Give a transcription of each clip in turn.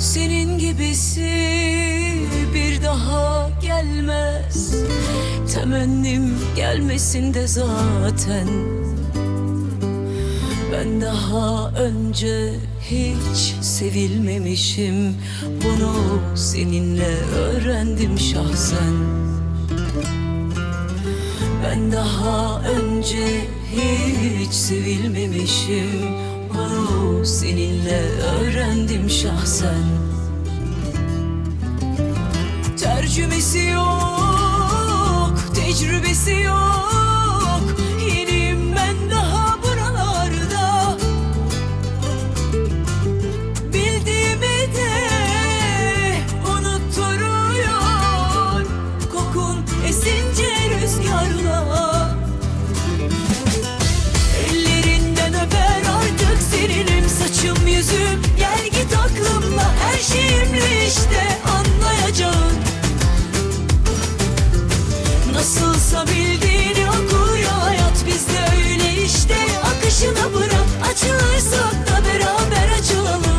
Senin gibisi bir daha gelmez. Temennim gelmesin de zaten. Ben daha önce hiç sevilmemişim. Bunu seninle öğrendim şahsen. Ben daha önce hiç sevilmemişim. Bunu seninle öğrendim şahsen. Tercümesi yok, tecrübesi yok. Yeniyim ben daha buralarda. Bildiğimi de unutturuyor kokun esince rüzgarla. Ellerinden öper artık seninim saçım yüzüm. Gel git aklımla her şeyimle işte anlayacağım. Nasılsa bildiğini okur ya hayat, bizde öyle işte. Akışına bırak, açılırsak da beraber açılalım.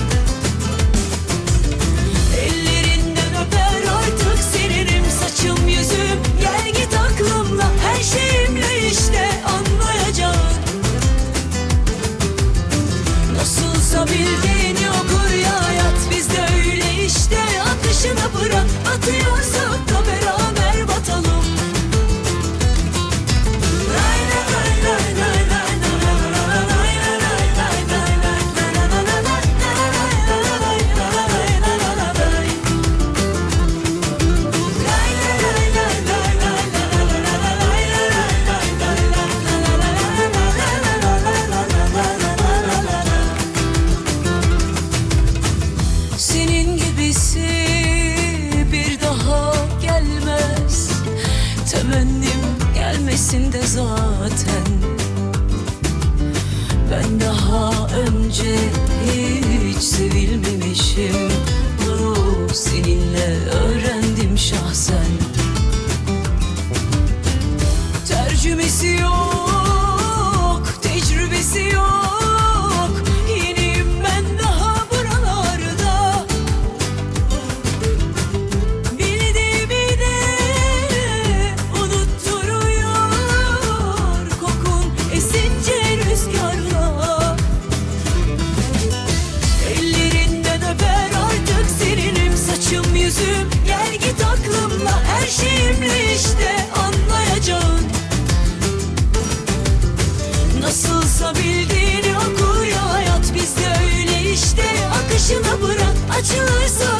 Ellerinden öper artık seninim saçım yüzüm. Gel git aklımla her şeyimle işte anlayacağım. Nasılsa bildiğini okur ya hayat, bizde öyle işte. Akışına bırak, atıyorsak da beraber batalım. Senin gibisi bir daha gelmez. Temennim gelmesin de zaten. Ben daha önce hiç sevilmemişim. Bunu seninle öğrendim şahsen. Tercümesi yok, tecrübesi yok. Yeniyim ben daha buralarda. Bildiğimi de unutturuyor kokun esince rüzgarla. Ellerinden öper artık seninim saçım yüzüm. Gel git aklımla her şeyimle işte anlayacağım. Nasılsa bildiğini okur ya hayat, bizde öyle işte. Akışına bırak, açılırsa